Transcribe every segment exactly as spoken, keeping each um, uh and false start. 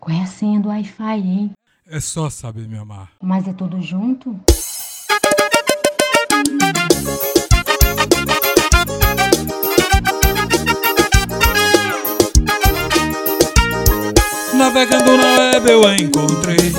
Qual é a senha do Wi-Fi, hein? É só saber me amar. Mas é tudo junto? Navegando na web eu a encontrei,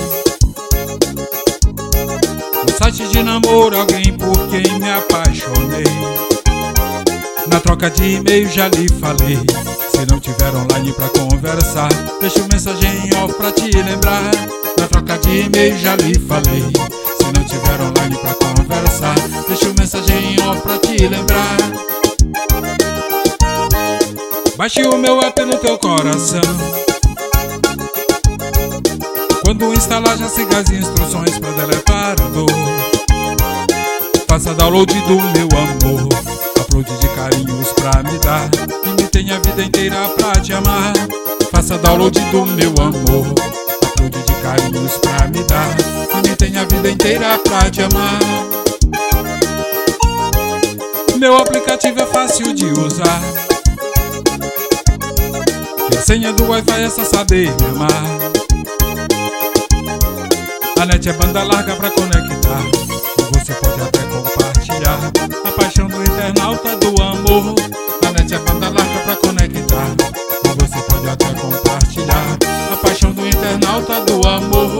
no site de namoro alguém por quem me apaixonei. Na troca de e-mail já lhe falei, se não tiver online pra conversar, deixo mensagem em off pra te lembrar. Na troca de e-mail já lhe falei, se não tiver online pra conversar, deixo mensagem em off pra te lembrar. Baixe o meu app no teu coração, quando instalar já siga as instruções pra deletar a dor. Faça download do meu amor, upload de carinhos pra me dar, e me tenha a vida inteira pra te amar. Faça download do meu amor, upload de carinhos pra me dar, e me tenha a vida inteira pra te amar. Meu aplicativo é fácil de usar, e a senha do Wi-Fi é só saber me amar. A net é banda larga pra conectar, e você pode até compartilhar a paixão do internauta do amor. A net é banda larga pra conectar, e você pode até compartilhar a paixão do internauta do amor.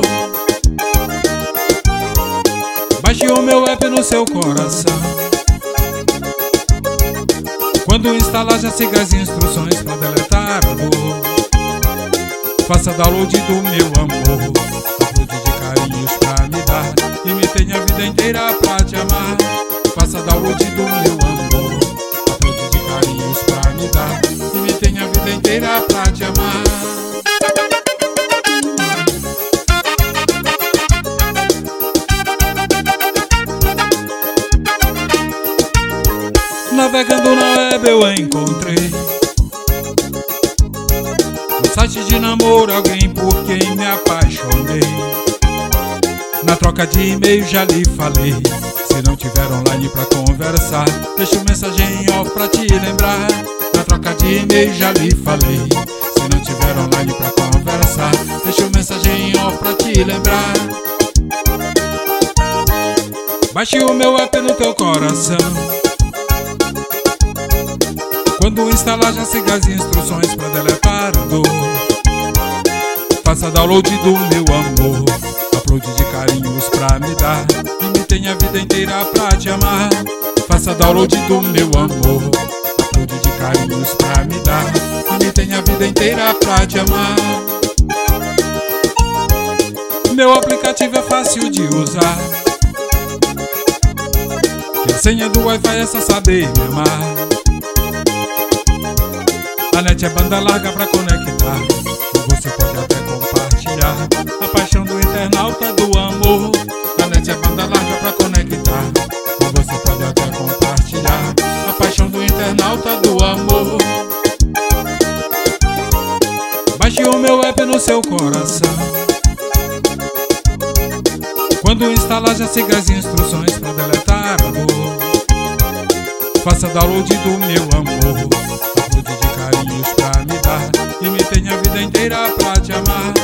Baixe o meu app no seu coração, quando instalar já siga as instruções pra deletar a dor. Faça download do meu amor, upload de carinhos pra me dar, e me tenha a vida inteira pra te amar. Faça download do meu amor, upload de carinhos pra me dar, e me tenha a vida inteira pra te amar. Navegando na web eu a encontrei, no site de namoro alguém por quem me apaixonei. Na troca de e-mail já lhe falei, se não tiver online pra conversar, deixo mensagem em off pra te lembrar. Na troca de e-mail já lhe falei, se não tiver online pra conversar, deixo mensagem em off pra te lembrar. Baixe o meu app no teu coração, quando instalar já siga as instruções pra deletar a dor. Faça download do meu amor, upload de carinhos pra me dar, e me tenha a vida inteira pra te amar. Faça download do meu amor, upload de carinhos pra me dar, e me tenha a vida inteira pra te amar. Meu aplicativo é fácil de usar, e a senha do Wi-Fi é só saber me amar. A net é banda larga pra conectar, e você pode até compartilhar a paixão do internauta do amor. A net é banda larga pra conectar, e você pode até compartilhar a paixão do internauta do amor. Baixe o meu app no seu coração, quando instalar já siga as instruções pra deletar a dor. Faça download do meu amor, upload de carinhos pra me dar, e me tenha a vida inteira pra te amar.